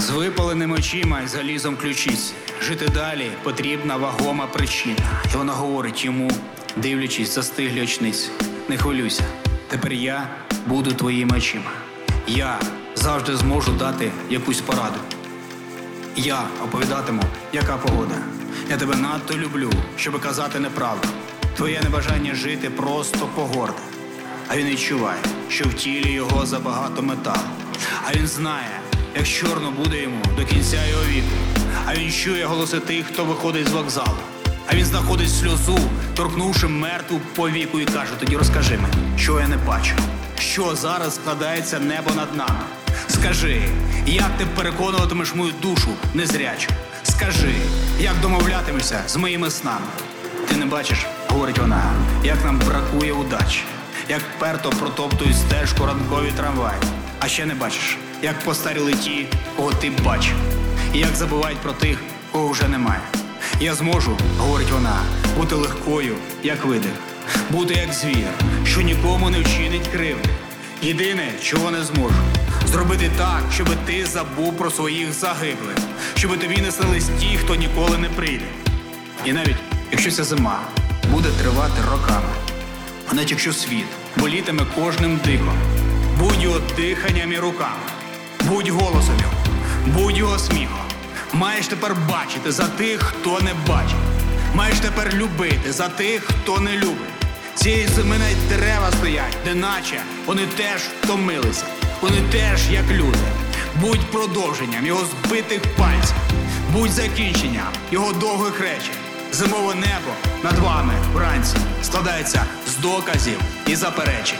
З випаленими очима і залізом ключиці. Жити далі потрібна вагома причина. І вона говорить йому, дивлячись застиглі очниці: не хвилюйся, тепер я буду твоїми очима. Я завжди зможу дати якусь пораду. Я оповідатиму, яка погода. Я тебе надто люблю, щоби казати неправду. Твоє небажання жити просто погорда. А він відчуває, що в тілі його забагато металу. А він знає, як чорно буде йому до кінця його віку. А він чує голоси тих, хто виходить з вокзалу. А він знаходить сльозу, торкнувши мертву повіку, і каже: тоді розкажи мені, що я не бачу, що зараз складається небо над нами. Скажи, як ти переконуватимеш мою душу незрячу? Скажи, як домовлятимешся з моїми снами? Ти не бачиш, говорить вона, як нам бракує удачі, як перто протоптують стежку ранкові трамваї. А ще не бачиш, як постаріли ті, кого ти бачив, і як забувають про тих, кого вже немає. Я зможу, говорить вона, бути легкою, як видих, бути як звір, що нікому не вчинить кривди. Єдине, чого не зможу, зробити так, щоб ти забув про своїх загиблих, щоб тобі не снились ті, хто ніколи не прийде. І навіть якщо ця зима буде тривати роками, навіть якщо світ болітиме кожним дихом, будь його диханням і руками, будь голосом його, будь його сміхом. Маєш тепер бачити за тих, хто не бачить. Маєш тепер любити за тих, хто не любить. Цієї зими навіть дерева стоять, неначе вони теж втомилися. Вони теж як люди. Будь продовженням його збитих пальців. Будь закінченням його довгих речей. Зимове небо над вами вранці складається з доказів і заперечень.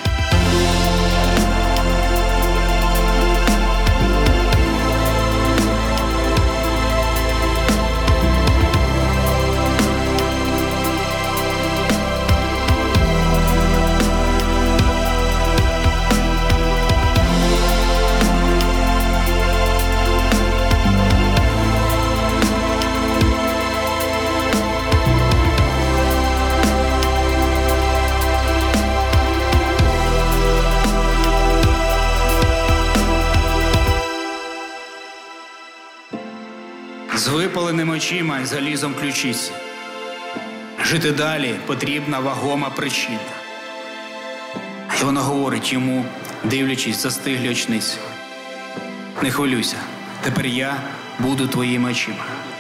З випаленими очима і залізом ключиці. Жити далі потрібна вагома причина. І вона говорить йому, дивлячись застиглі очниці: не хвилюйся, тепер я буду твоїми очима.